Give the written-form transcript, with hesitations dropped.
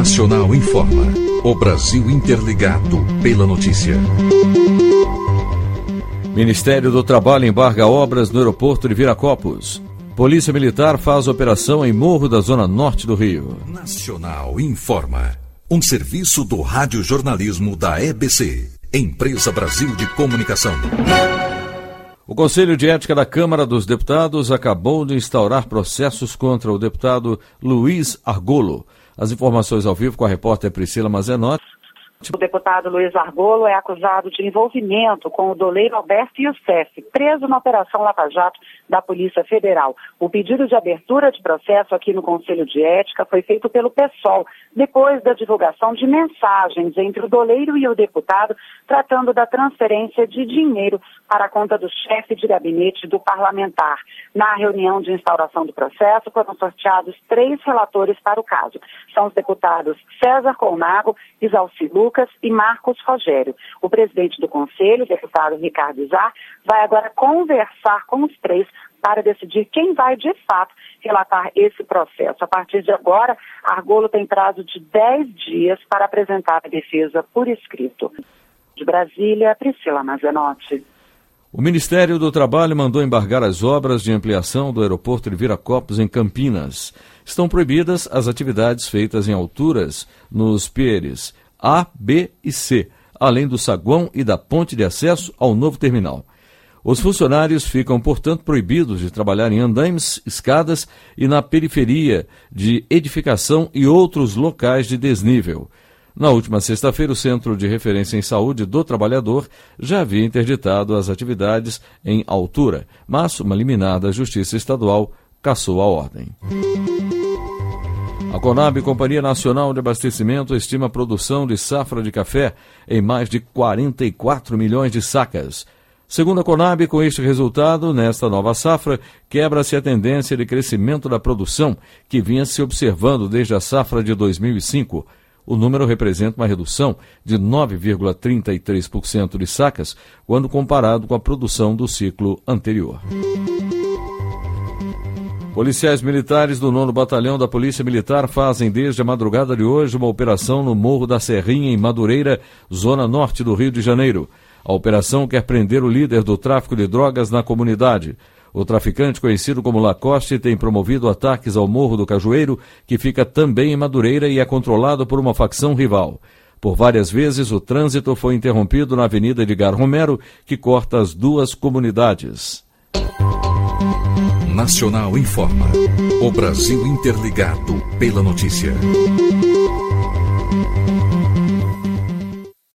Nacional informa. O Brasil interligado pela notícia. Ministério do Trabalho embarga obras no aeroporto de Viracopos. Polícia Militar faz operação em Morro da Zona Norte do Rio. Nacional informa. Um serviço do radiojornalismo da EBC, Empresa Brasil de Comunicação. O Conselho de Ética da Câmara dos Deputados acabou de instaurar processos contra o deputado Luiz Argolo. As informações ao vivo com a repórter Priscila Mazenotti. O deputado Luiz Argolo é acusado de envolvimento com o doleiro Alberto Youssef, preso na Operação Lava Jato da Polícia Federal. O pedido de abertura de processo aqui no Conselho de Ética foi feito pelo PSOL, depois da divulgação de mensagens entre o doleiro e o deputado, tratando da transferência de dinheiro para a conta do chefe de gabinete do parlamentar. Na reunião de instauração do processo, foram sorteados 3 relatores para o caso. São os deputados César Colnago, Isalci Lucas e Marcos Rogério. O presidente do Conselho, o deputado Ricardo Izar, vai agora conversar com os 3 para decidir quem vai, de fato, relatar esse processo. A partir de agora, Argolo tem prazo de 10 dias para apresentar a defesa por escrito. De Brasília, Priscila Mazenotti. O Ministério do Trabalho mandou embargar as obras de ampliação do aeroporto de Viracopos, em Campinas. Estão proibidas as atividades feitas em alturas nos piers A, B e C, além do saguão e da ponte de acesso ao novo terminal. Os funcionários ficam, portanto, proibidos de trabalhar em andaimes, escadas e na periferia de edificação e outros locais de desnível. Na última sexta-feira, o Centro de Referência em Saúde do Trabalhador já havia interditado as atividades em altura, mas uma liminar da Justiça Estadual cassou a ordem. A Conab, Companhia Nacional de Abastecimento, estima a produção de safra de café em mais de 44 milhões de sacas. Segundo a Conab, com este resultado, nesta nova safra, quebra-se a tendência de crescimento da produção que vinha se observando desde a safra de 2005. O número representa uma redução de 9,33% de sacas, quando comparado com a produção do ciclo anterior. Policiais militares do 9º Batalhão da Polícia Militar fazem desde a madrugada de hoje uma operação no Morro da Serrinha, em Madureira, zona norte do Rio de Janeiro. A operação quer prender o líder do tráfico de drogas na comunidade. O traficante, conhecido como Lacoste, tem promovido ataques ao Morro do Cajueiro, que fica também em Madureira e é controlado por uma facção rival. Por várias vezes, o trânsito foi interrompido na Avenida Edgar Romero, que corta as duas comunidades. Nacional informa. O Brasil interligado pela notícia.